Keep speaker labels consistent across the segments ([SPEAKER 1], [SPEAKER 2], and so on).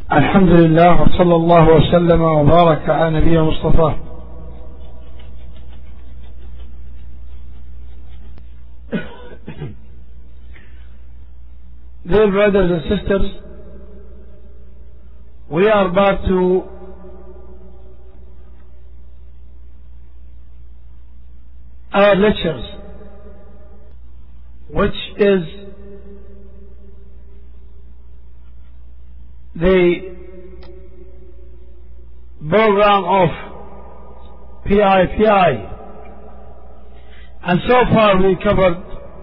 [SPEAKER 1] الحمد لله وصلى الله وسلم وبارك على نبينا مصطفى. Dear brothers and sisters, we are about to our lectures, which is the program of PIPI, and so far we covered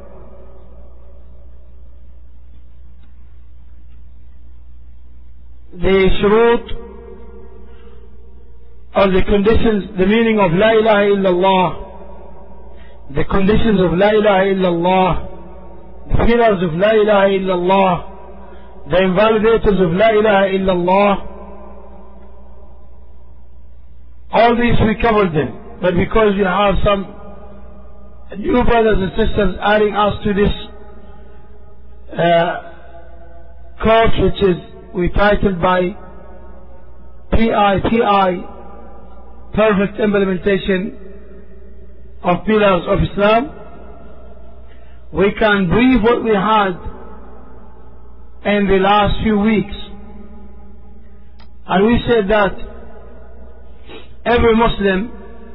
[SPEAKER 1] the shurut or the conditions, the meaning of La ilaha illallah, the conditions of La ilaha illallah, the pillars of La ilaha illallah, the invalidators of La ilaha illallah. All these we covered them, but because we have some new brothers and sisters adding us to this course, which is we titled by PIPI, Perfect Implementation of Pillars of Islam, we can brief what we had in the last few weeks. And we said that every Muslim,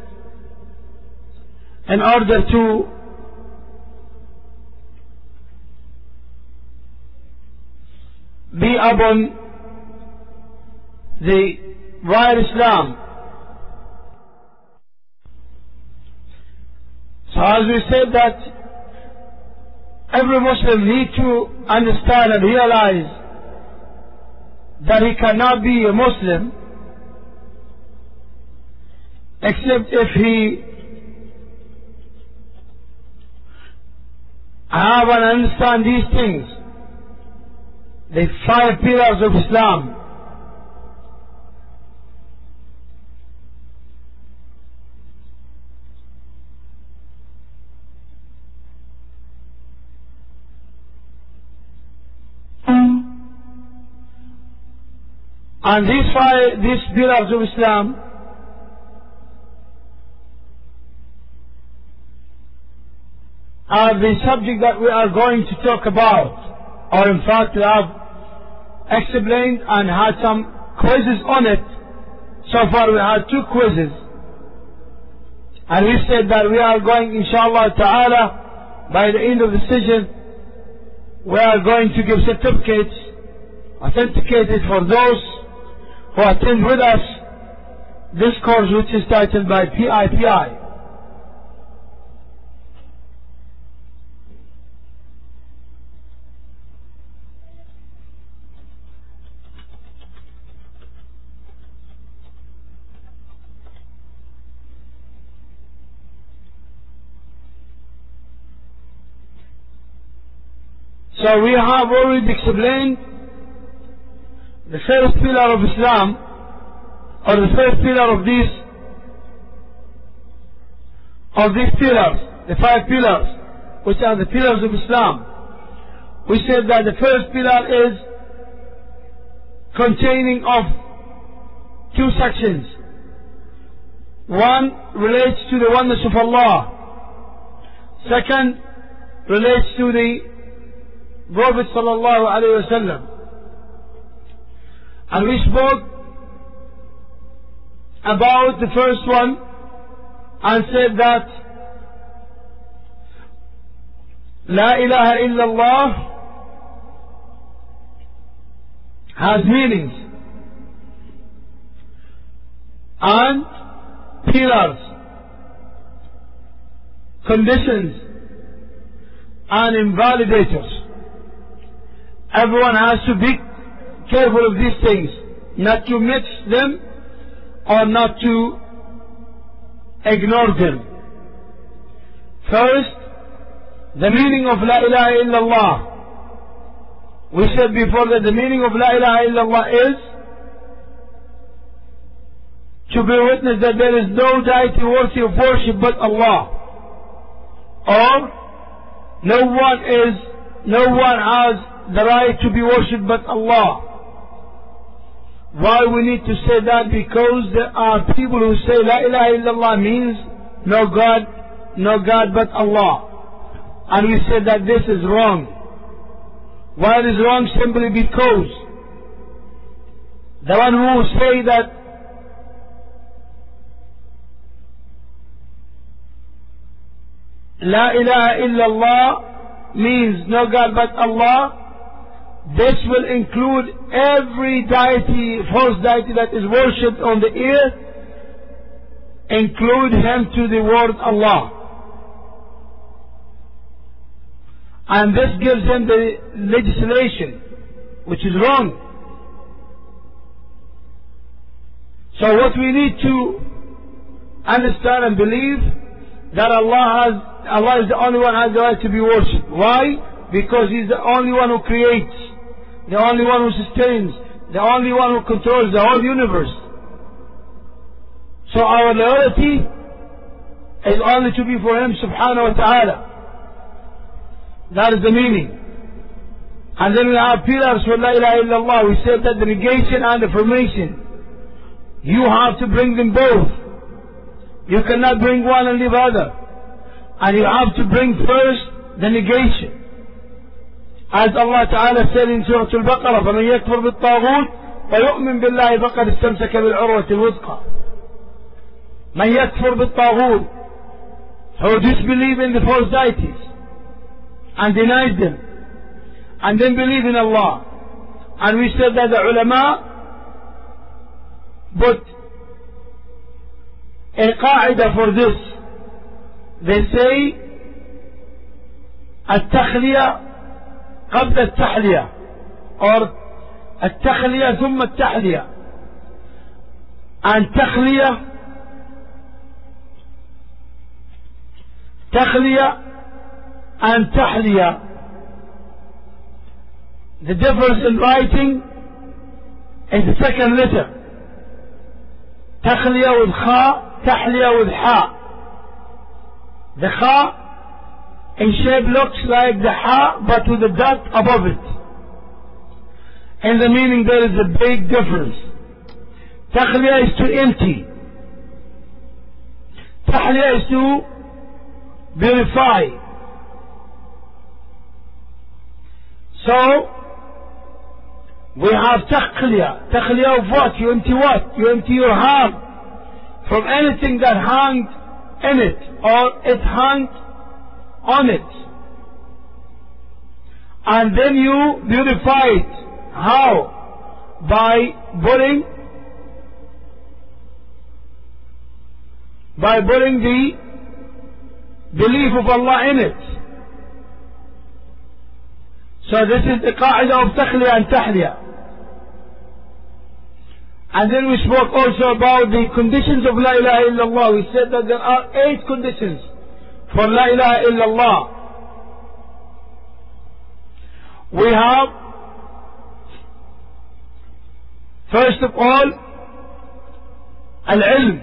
[SPEAKER 1] in order to be upon the right Islam, so as we said that every Muslim needs to understand and realize that he cannot be a Muslim except if he have and understand these things, the 5 pillars of Islam. And these pillars of Islam are the subject that we are going to talk about, or in fact we have explained and had some quizzes on it. So far we had 2 quizzes, and we said that we are going, inshallah ta'ala, by the end of the session we are going to give certificates authenticated for those who attend with us this course, which is titled by PIPI. So we have already explained the first pillar of Islam, or the first pillar of these pillars, the 5 pillars, which are the pillars of Islam. We said that the first pillar is containing of 2 sections. One relates to the oneness of Allah. Second relates to the Prophet sallallahu alaihi wasallam. And we spoke about the first one and said that La ilaha illallah has meanings and pillars, conditions and invalidators. Everyone has to be careful of these things, not to mix them or not to ignore them. First, the meaning of La ilaha illallah. We said before that the meaning of La ilaha illallah is to bear witness that there is no deity worthy of worship but Allah, or no one has the right to be worshipped but Allah. Why we need to say that? Because there are people who say La ilaha illallah means no God but Allah. And we say that this is wrong. Why it is wrong? Simply because the one who say that La ilaha illallah means no God but Allah, this will include every deity, false deity that is worshipped on the earth, include him to the word Allah. And this gives him the legislation, which is wrong. So what we need to understand and believe that Allah is the only one who has the right to be worshipped. Why? Because He's the only one who creates, the only one who sustains, the only one who controls the whole universe. So our loyalty is only to be for Him subhanahu wa ta'ala. That is the meaning. And then we have pillars for La ilaha illallah. We said that the negation and affirmation, you have to bring them both. You cannot bring one and leave other. And you have to bring first the negation. As Allah Ta'ala said in Surah Al-Baqarah, فَمَنْ يَكْفُرْ بِالطَّاغُوتِ وَيُؤْمِنْ بِاللَّهِ فَقَدِ اسْتَمْسَكَ بِالْعُرْوَةِ الْوُثْقَى. مَنْ يَكْفُرْ بِالطَّاغُوتِ, who disbelieve in the false deities and denies them, and then believe in Allah. And we said that the ulama put a qaida for this. They say التخلية قبل التحلية, or التخلية ثم التحلية. and تخلية and تحلية, the difference in writing is the second letter. تخلية with خاء, تحلية with حاء. The kha in shape looks like the ha, but with a dot above it. In the meaning there is a big difference. Takhliya is to empty. Tahliya is to purify. So we have takhliya. Takhliya of what? You empty what? You empty your heart from anything that hung in it, or it hung on it, and then you purify it. How? By putting the belief of Allah in it. So this is the qaida of takhliya and tahliya. And then we spoke also about the conditions of La ilaha illallah. We said that there are 8 conditions for La ilaha illallah. We have, first of all, al-ilm.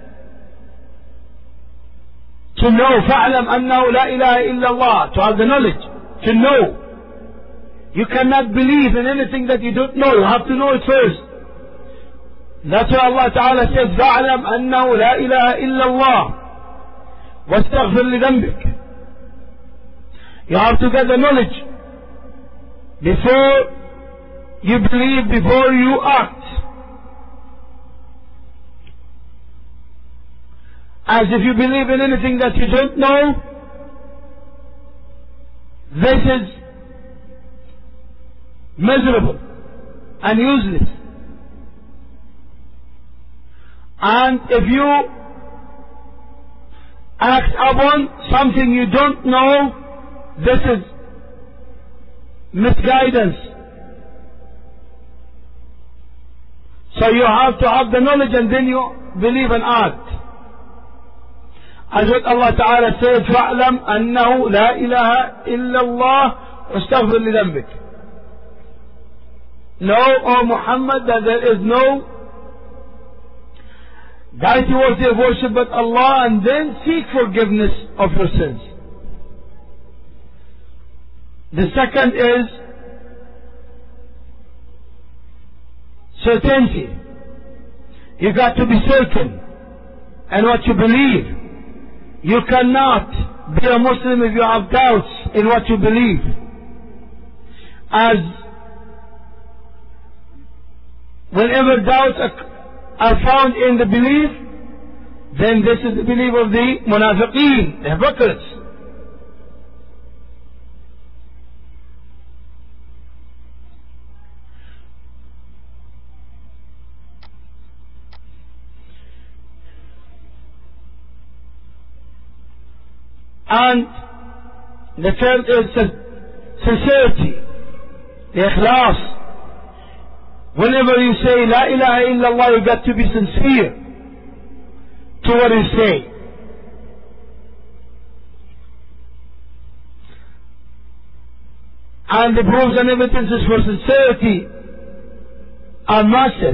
[SPEAKER 1] To know, فَعْلَمْ أَنَّهُ لَا إِلَهَ إِلَّا اللَّهِ. To have the knowledge, to know. You cannot believe in anything that you don't know. You have to know it first. That's why Allah Ta'ala says, فَعْلَمْ أَنَّهُ لَا إِلَهَ إِلَّا اللَّهِ وَاسْتَغْفِرْ لِذَنْبِكَ. You have to get the knowledge before you believe, before you act. As if you believe in anything that you don't know, this is miserable and useless. And if you act upon something you don't know, this is misguidance. So you have to have the knowledge and then you believe and act. As what Allah Ta'ala says, فَاعْلَمْ أَنَّهُ لَا إِلَهَ إِلَّا اللَّهِ وَاسْتَغْفِرْ لِذَنْبِكَ. Know, O Muhammad, that there is no deity worthy of worship but Allah, and then seek forgiveness of your sins. The second is certainty. You got to be certain in what you believe. You cannot be a Muslim if you have doubts in what you believe. As whenever doubts are found in the belief, then this is the belief of the munafiqeen, the hypocrites. And the third is sincerity, the ikhlas. Whenever you say La ilaha illallah, you got to be sincere to what you say. And the proofs and evidences for sincerity are massive.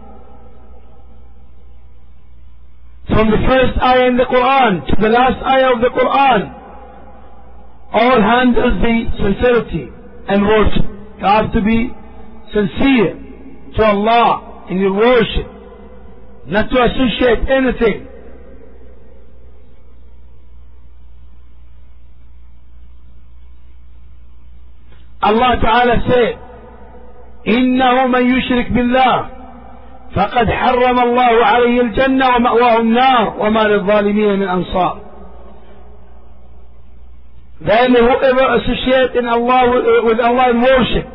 [SPEAKER 1] From the first ayah in the Quran to the last ayah of the Quran, all handles the sincerity and worship. You have to be sincere to Allah in your worship, not to associate anything. Allah Ta'ala said, إِنَّهُ مَنْ يُشْرِكْ بِاللَّهِ فقد حرم الله عليه الجنة ومأواه النار وما للظالمين من أنصار. Then whoever associates in Allah with Allah in worship,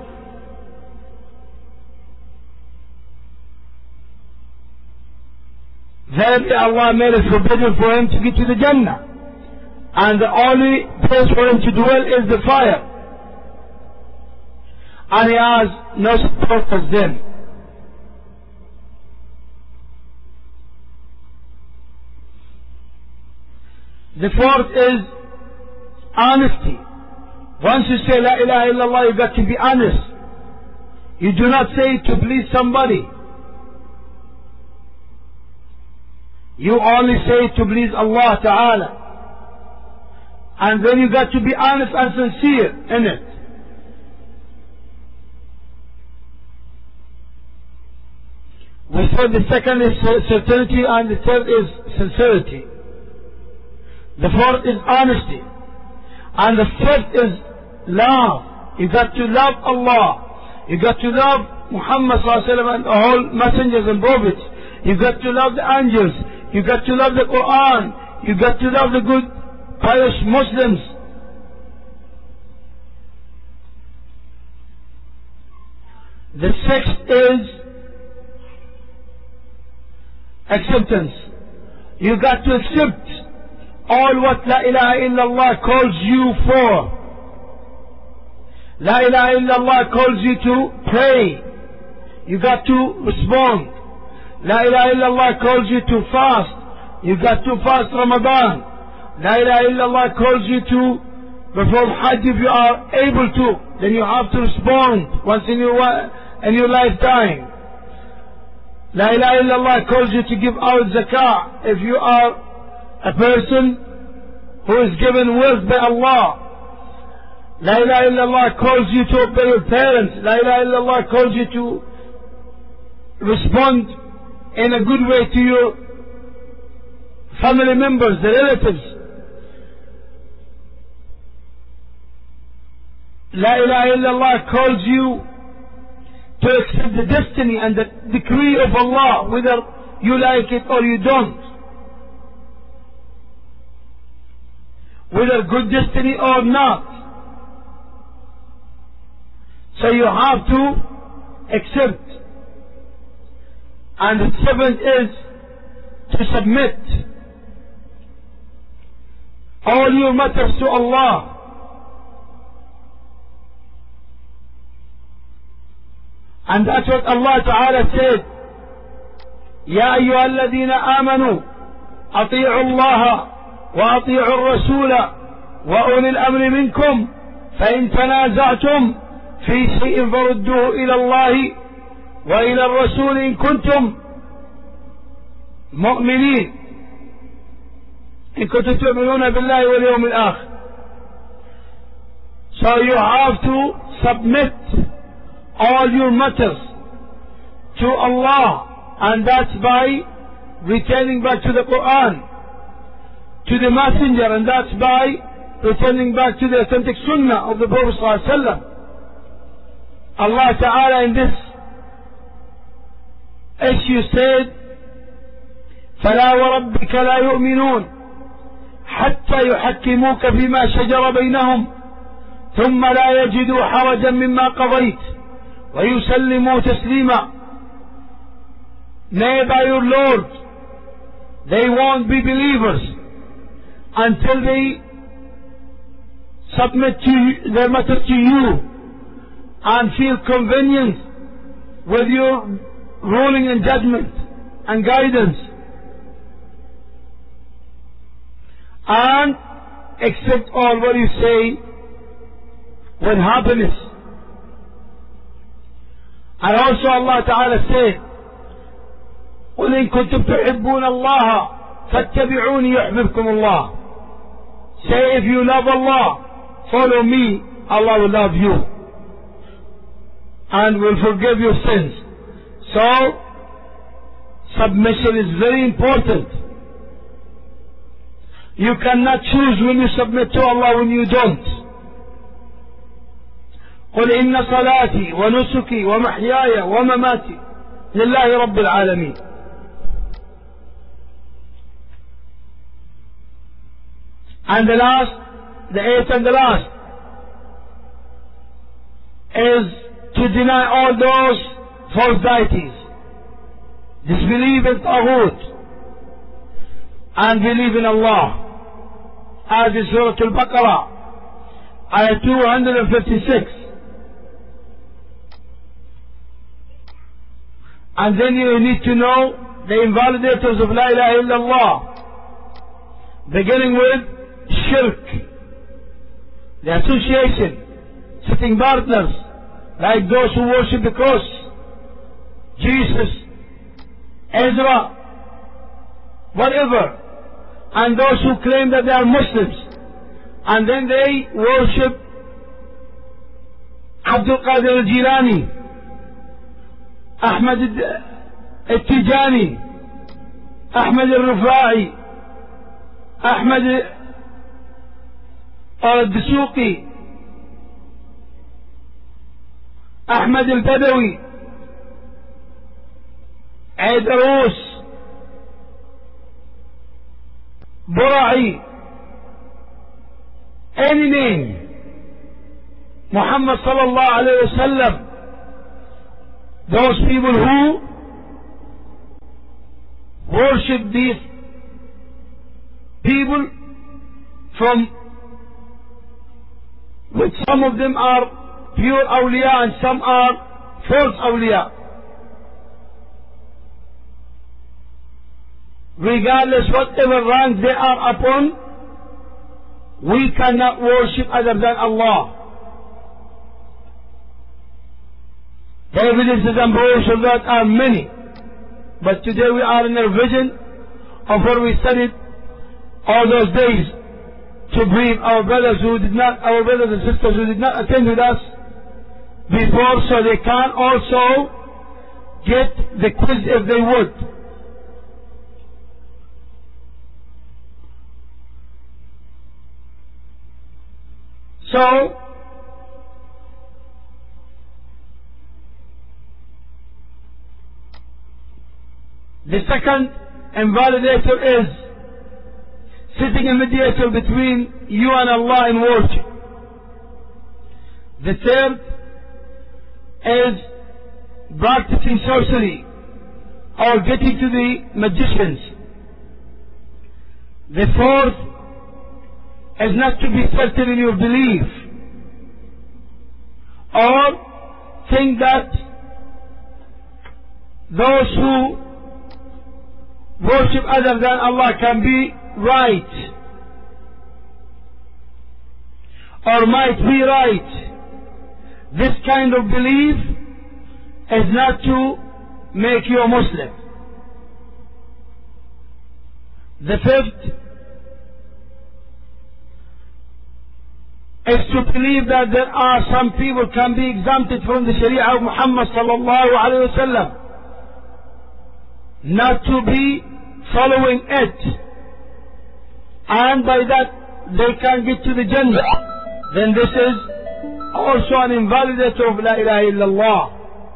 [SPEAKER 1] then Allah made it forbidden for him to get to the Jannah, and the only place for him to dwell is the fire, and he has no support as them. The fourth is honesty. Once you say La ilaha illallah, you got to be honest. You do not say it to please somebody. You only say it to please Allah Ta'ala. And then you got to be honest and sincere in it. We said the second is certainty and the third is sincerity. The fourth is honesty. And the fifth is love. You got to love Allah. You got to love Muhammad and the whole messengers and prophets. You got to love the angels. You got to love the Quran. You got to love the good, pious Muslims. The sixth is acceptance. You got to accept all what La ilaha illallah calls you for. La ilaha illallah calls you to pray. You got to respond. La ilaha illallah calls you to fast. You got to fast Ramadan. La ilaha illallah calls you to perform Hajj if you are able to. Then you have to respond once in your lifetime. La ilaha illallah calls you to give out zakah if you are a person who is given wealth by Allah. La ilaha illallah calls you to obey your parents. La ilaha illallah calls you to respond in a good way to your family members, the relatives. La ilaha illallah calls you to accept the destiny and the decree of Allah, whether you like it or you don't. Whether good destiny or not. So you have to accept. And the seventh is to submit all your matters to Allah. And that's what Allah Ta'ala said. يا أيها الذين آمنوا أطيعوا الله وأطيعوا الرسول وأولي الأمر منكم فإن تنازعتم في شيء فردوه إلى الله وإلى الرسول إن كنتم مؤمنين إن كنتم تؤمنون بالله واليوم الآخر. So you have to submit all your matters to Allah, and that's by returning back to the Quran, to the Messenger, and that's by returning back to the authentic Sunnah of the Prophet ﷺ. Allah Ta'ala in this issue said, فلا وربك لا يؤمنون حتى يحكموك فيما شجر بينهم ثم لا يجدوا حرجا مما قضيت ويسلموا تسليما. Nay, by your Lord, they won't be believers until they submit their matter to you and feel convenient with your ruling and judgment and guidance, and accept all what you say with happiness. And also Allah Ta'ala said, قل إن كنتم تحبون الله فاتبعوني يحببكم الله. Say, if you love Allah, follow me, Allah will love you and will forgive your sins. So, submission is very important. You cannot choose when you submit to Allah, when you don't. قل إن صلاتي ونسكي ومحياي ومماتي لله رب العالمين. And the last, the eighth and the last, is to deny all those false deities, disbelieve in Taghut, and believe in Allah. As in Surah Al-Baqarah, ayah 256. And then you need to know the invalidators of La ilaha illallah, beginning with shirk, the association, sitting partners, like those who worship the cross, Jesus, Ezra, whatever, and those who claim that they are Muslims, and then they worship Abdul Qadir al-Jilani, Ahmad al-Tijani, Ahmad al-Rufai, Ahmad al-Dasuqi, Ahmad al-Badawi, Aidarus, Bura'i, any name, Muhammad sallallahu alayhi wa sallam, those people who worship these people, from which some of them are pure awliya and some are false awliya. Regardless whatever rank they are upon, we cannot worship other than Allah. The evidences and proofs of that are many, but today we are in a revision of what we studied all those days to brief our brothers and sisters who did not attend with us before, so they can also get the quiz if they would. So, the second invalidator is sitting a mediator between you and Allah in worship. The third is practicing sorcery or getting to the magicians. The fourth is not to be certain in your belief or think that those who worship other than Allah can be right or might be right. This kind of belief is not to make you a Muslim. The fifth is to believe that there are some people can be exempted from the Sharia of Muhammad sallallahu alayhi wa sallam, not to be following it, and by that they can get to the Jannah, then this is also an invalidator of La ilaha illallah.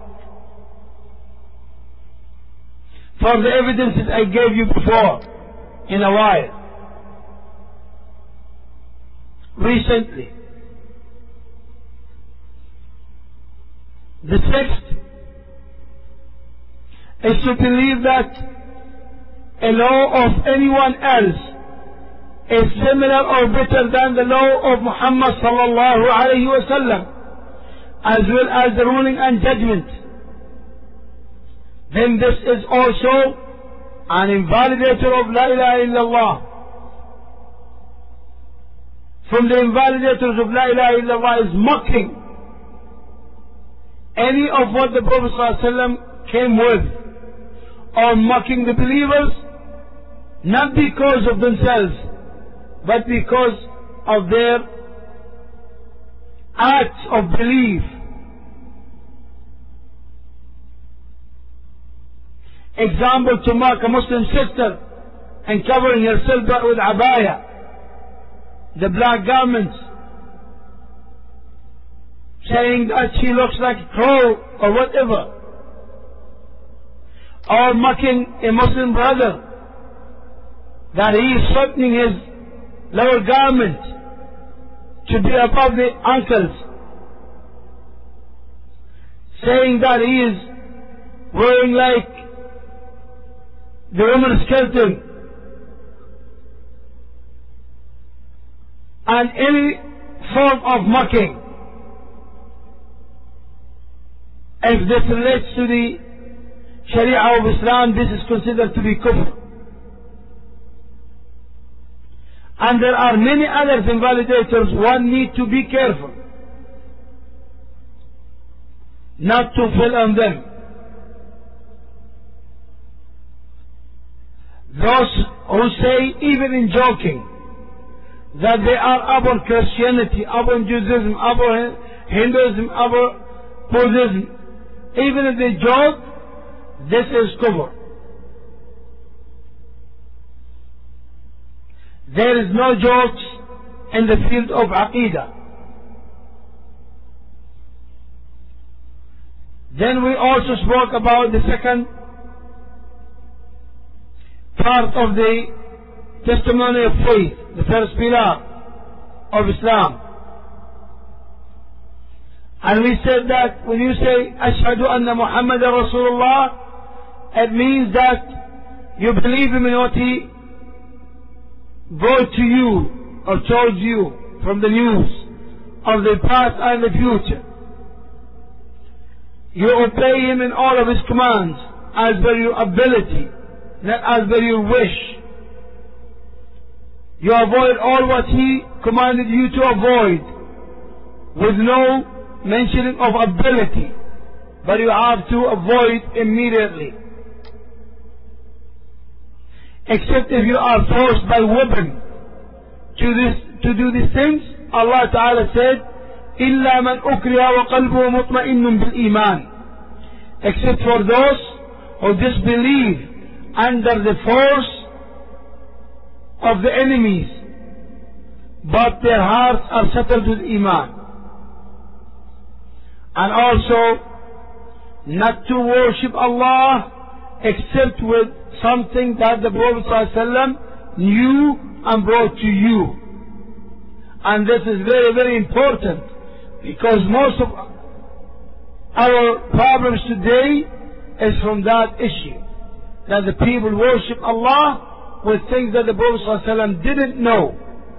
[SPEAKER 1] For the evidences I gave you before, in a while, recently. The sixth is to believe that a law of anyone else is similar or better than the law of Muhammad sallallahu alayhi wa sallam, as well as the ruling and judgment. Then this is also an invalidator of La ilaha illallah. From the invalidators of La ilaha illallah is mocking any of what the Prophet ﷺ came with, or mocking the believers, not because of themselves, but because of their acts of belief. Example, to mock a Muslim sister and covering herself with abaya, the black garments, saying that she looks like a crow or whatever, or mocking a Muslim brother that he is shortening his lower garment to be above the ankles, saying that he is wearing like the woman's skeleton, and any form of mocking. If this relates to the Sharia of Islam, this is considered to be kufr. And there are many other invalidators. One need to be careful not to fall on them. Those who say, even in joking, that they are upon Christianity, upon Judaism, upon Hinduism, upon Buddhism, even if they joke, this is kufr. There is no jokes in the field of Aqidah. Then we also spoke about the second part of the testimony of faith, the first pillar of Islam. And we said that when you say Ashhadu anna Muhammadan Rasulullah, it means that you believe him in what he brought to you or told you from the news of the past and the future. You obey him in all of his commands as per your ability, not as per your wish. You avoid all what he commanded you to avoid, with no mentioning of ability, but you have to avoid immediately. Except if you are forced by weapon to do these things. Allah Ta'ala said, إِلَّا مَنْ أُكْرِهَ وَقَلْبُهُ مُطْمَئِنٌ بِالْإِيمَانِ, except for those who disbelieve under the force of the enemies, but their hearts are settled with Iman. And also, not to worship Allah except with something that the Prophet ﷺ knew and brought to you. And this is very, very important, because most of our problems today is from that issue, that the people worship Allah with things that the Prophet ﷺ didn't know.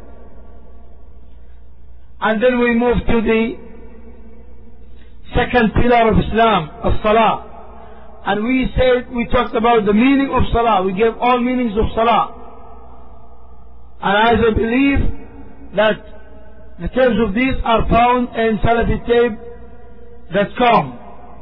[SPEAKER 1] And then we move to the second pillar of Islam, of Salah. And we talked about the meaning of Salah. We gave all meanings of Salah. And I believe that the terms of these are found in SalafiTape.com.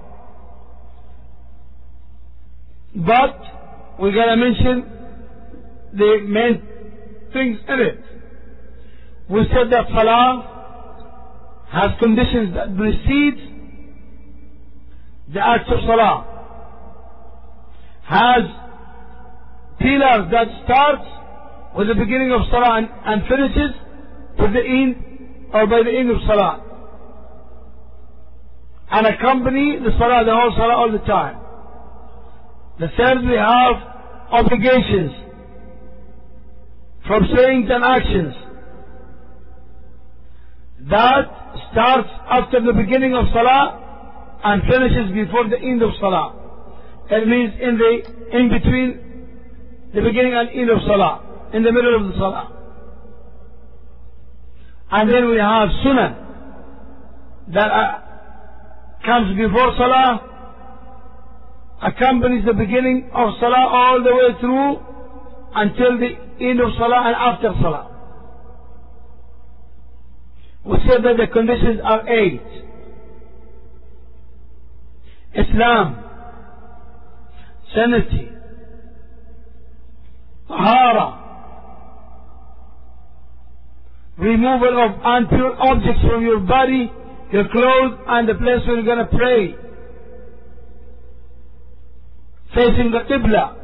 [SPEAKER 1] But we're going to mention the main things in it. We said that Salah has conditions that precede the act of Salah, has pillar that starts with the beginning of Salah and finishes with the end or by the end of Salah, and accompany the Salah, the whole Salah, all the time. The third, we have obligations from sayings and actions that starts after the beginning of Salah and finishes before the end of Salah. It means in between the beginning and end of Salah, in the middle of the Salah. And then we have Sunnah that comes before Salah, accompanies the beginning of Salah all the way through until the end of Salah and after Salah. We said that the conditions are 8. Islam, sanity, tahara, removal of impure objects from your body, your clothes, and the place where you're going to pray, facing the Qibla,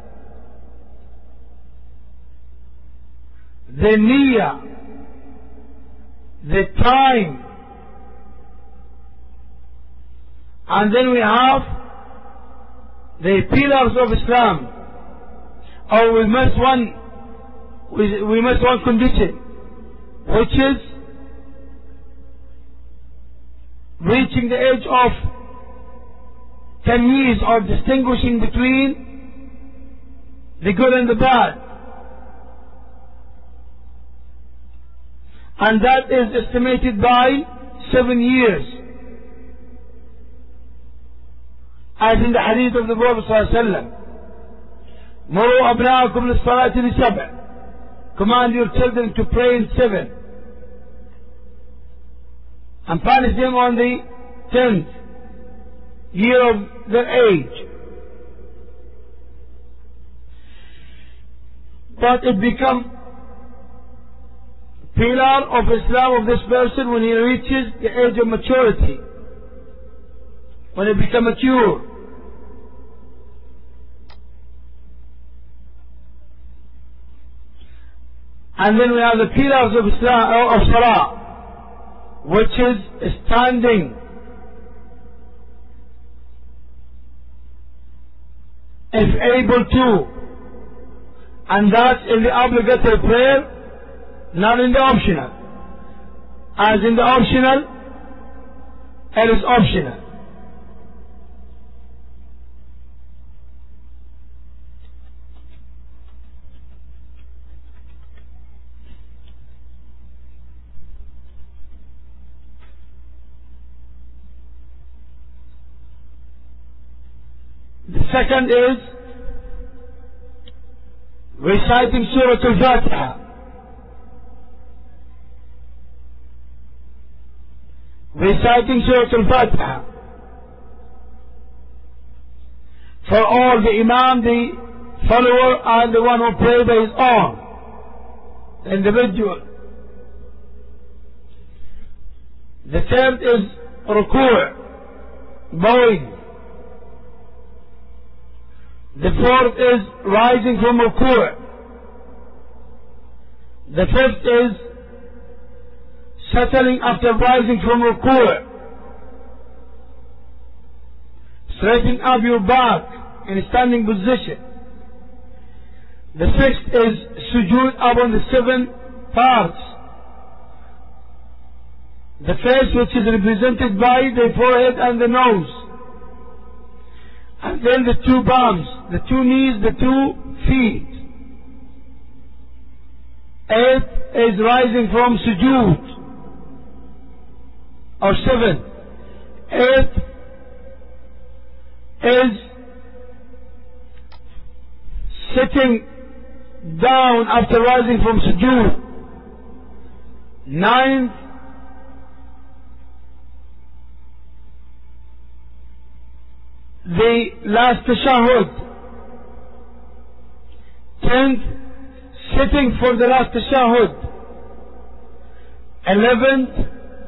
[SPEAKER 1] the niyyah, the time, and then we have the pillars of Islam. Or we must one condition, which is reaching the age of 10 years, or distinguishing between the good and the bad. And that is estimated by 7 years. As in the hadith of the Prophet ﷺ, مُرُوا أَبْنَاءَكُمْ لِلصَّلَاةِ لِسَبْعٍ, command your children to pray in 7, and punish them on the 10th year of their age. But it becomes pillar of Islam of this person when he reaches the age of maturity, when he becomes mature. And then we have the pillars of Islam, of Salah, which is standing, if able to, and that's in the obligatory prayer, not in the optional. As in the optional, it is optional. The second is reciting Surah Al-Fatiha. Reciting Surah Al-Fatiha for all, the Imam, the follower, and the one who prays by his own, the individual. The third is ruku', bowing. The fourth is rising from ruku'. The fifth is settling after rising from ruku', straightening up your back in a standing position. The sixth is sujood upon the 7 parts. The face, which is represented by the forehead and the nose, and then the 2 palms, the 2 knees, the 2 feet. 8 is rising from sujood, or 7. 8 is sitting down after rising from sujood. 9, the last tashahhud. 10th, sitting for the last tashahhud. 11th,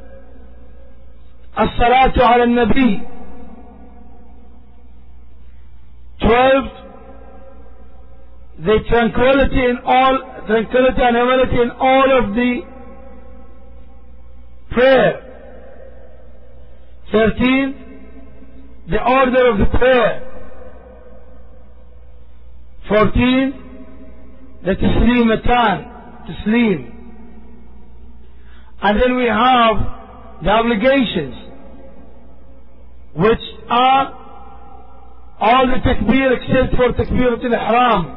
[SPEAKER 1] as-salatu ala al-nabi. 12th, the tranquility and humility in all of the prayer. 13, the order of the prayer. 14, the taslim. And then we have the obligations, which are all the takbir except for takbiratul ihram.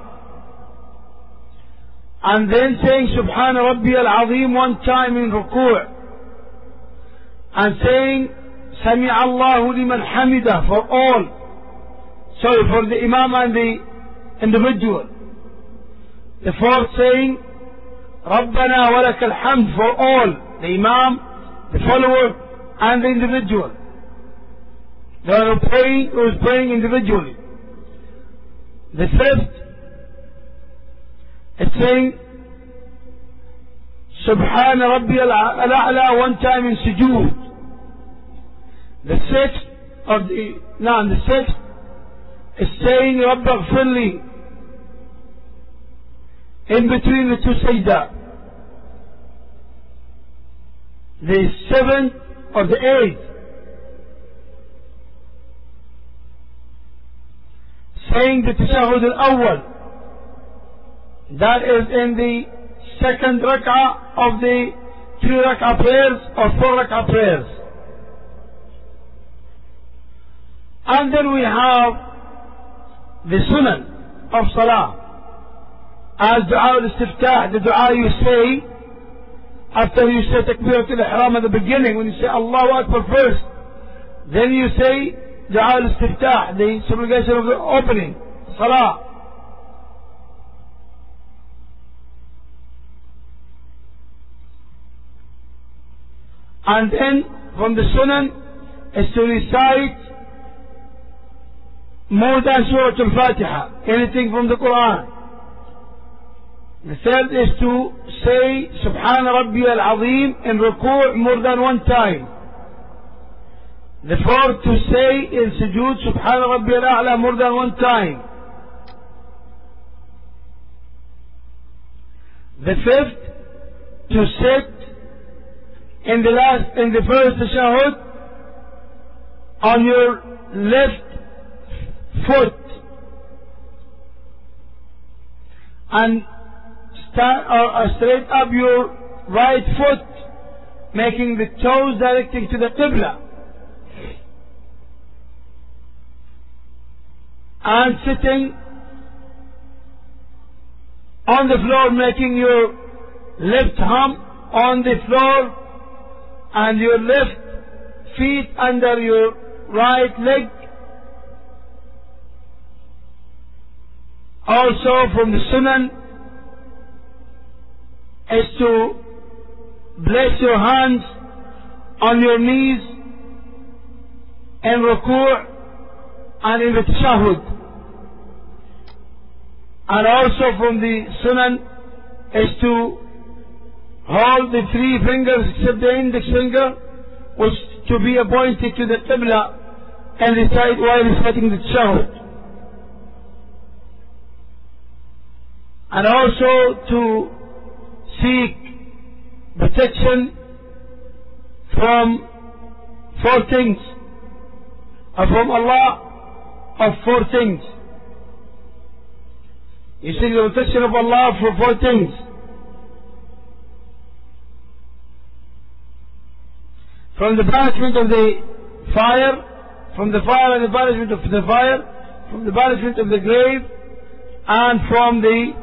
[SPEAKER 1] And then saying Subhana Rabbi al-Azim one time in ruku'. And saying Sami Allahu liman hamida for all. Sorry, for the imam and the individual. The fourth saying Rabbana wa lakal hamd for all. The imam, the follower, and the individual. The one who is praying individually. The fifth, it's saying Subhana Rabbi al-A'la one time in sujood. The sixth is saying Rabbi Ghfirli in between the two sajda. The seventh or the eighth, saying the tashahhud al-awwal, that is in the second rak'ah of the 3 rak'ah prayers or 4 rak'ah prayers. And then we have the sunan of salah, as dua al-istiftah, the dua you say after you say takbiratul ihram at the beginning, when you say Allahu Akbar first, then you say dua al-istiftah, the supplication of the opening salah. And then from the sunan is to recite more than Surah Al-Fatiha, anything from the Quran. The third is to say Subhana Rabbi al-Azim in ruku' more than one time. The fourth to say in sujood Subhana Rabbi al-A'la more than one time. The fifth to sit in the first tashahhud on your left foot and straight up your right foot, making the toes directing to the Qibla, and sitting on the floor, making your left hump on the floor and your left feet under your right leg. Also from the sunan is to place your hands on your knees in ruku' and in the tashahhud. And also from the sunan is to hold the 3 fingers except the index finger, which to be appointed to the Qibla and recite while reciting the tashahhud. And also to seek protection from 4 things, or from Allah of 4 things. You seek the protection of Allah for 4 things. From the banishment of the fire, from the fire and the banishment of the fire, from the banishment of the grave, and from the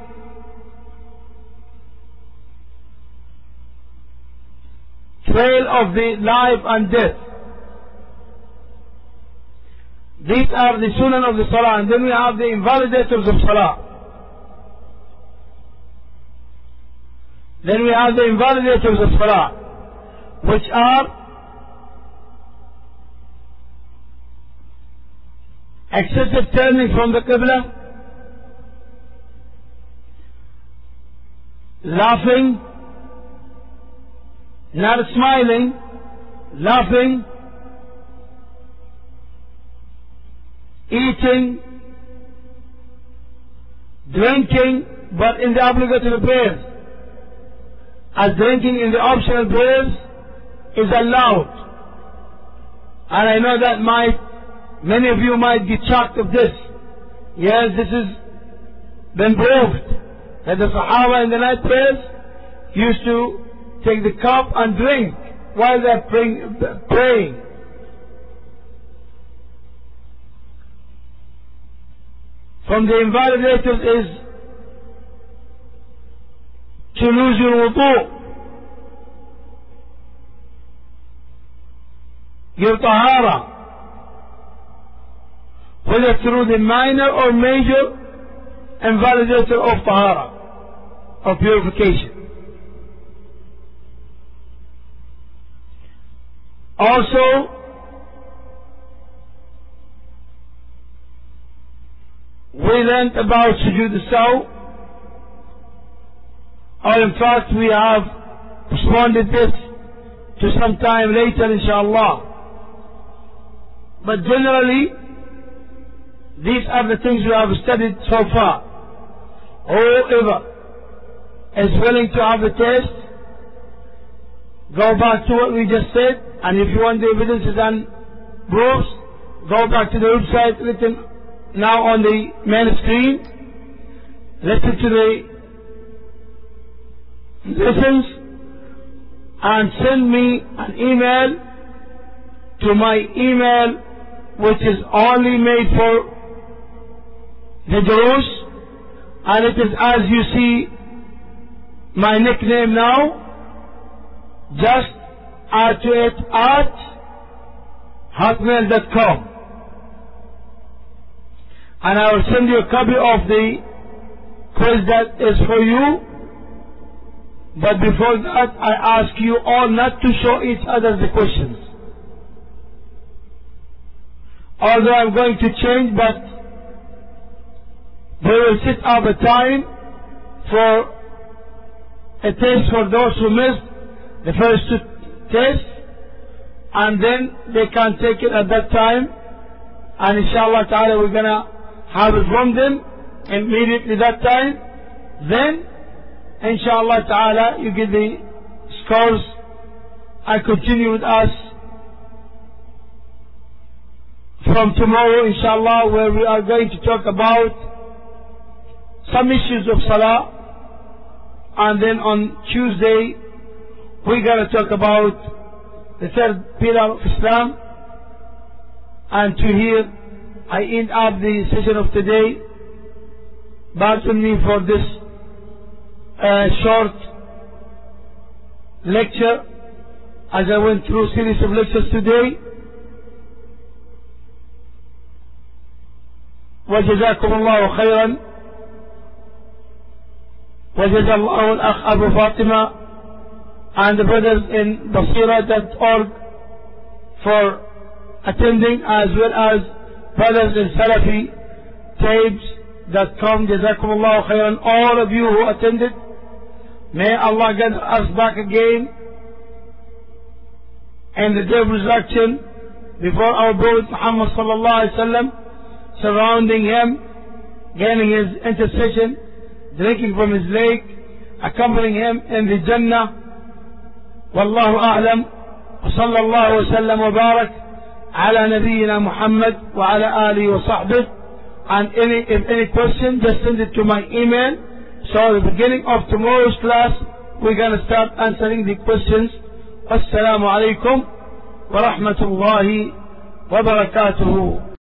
[SPEAKER 1] trail of the life and death. These are the sunan of the salah. And then we have the invalidators of salah. Then we have the invalidators of salah, which are excessive turning from the Qibla, laughing, not smiling, laughing, eating, drinking but in the obligatory prayers, as drinking in the optional prayers is allowed. And I know that many of you might get shocked of this. Yes, this has been proved that the Sahaba in the night prayers used to take the cup and drink while they're praying. From the invalidators is to lose your wudu, your tahara, whether through the minor or major invalidator of tahara, of purification. Also, we learned about sujood al-saw, or in fact we have responded this to some time later inshallah. But generally, these are the things we have studied so far. Whoever is willing to have a taste, go back to what we just said, and if you want the evidences and proofs, go back to the website written now on the main screen, listen to the lessons, and send me an email to my email, which is only made for the Durus, and it is as you see my nickname now. Just add to it at hotmail.com, and I will send you a copy of the quiz that is for you. But before that, I ask you all not to show each other the questions. Although I'm going to change, but they will set up a time for a test for those who missed the first two tests, and then they can take it at that time, and inshallah ta'ala we're gonna have it from them immediately that time. Then inshallah ta'ala you get the scores and continue with us from tomorrow inshallah, where we are going to talk about some issues of salah, and then on Tuesday we're going to talk about the third pillar of Islam. And to here I end up the session of today. Pardon me for this short lecture, as I went through a series of lectures today. وجزاكم الله خيرا وجزا الله الأخ أبو فاطمة and the brothers in Basira.org for attending, as well as brothers in Salafi Tapes.com. جزاكم الله خيرا, all of you who attended. May Allah gather us back again in the day of resurrection before our Prophet Muhammad sallallahu alaihi wasallam, surrounding him, gaining his intercession, drinking from his lake, accompanying him in the Jannah. Wallahu a'lam. وصلى الله وسلم وبارك على نبينا محمد وعلى آله وصحبه. And if any question, just send it to my email. So at the beginning of tomorrow's class, we're going to start answering the questions. Assalamu alaikum wa rahmatullahi wa barakatuhu.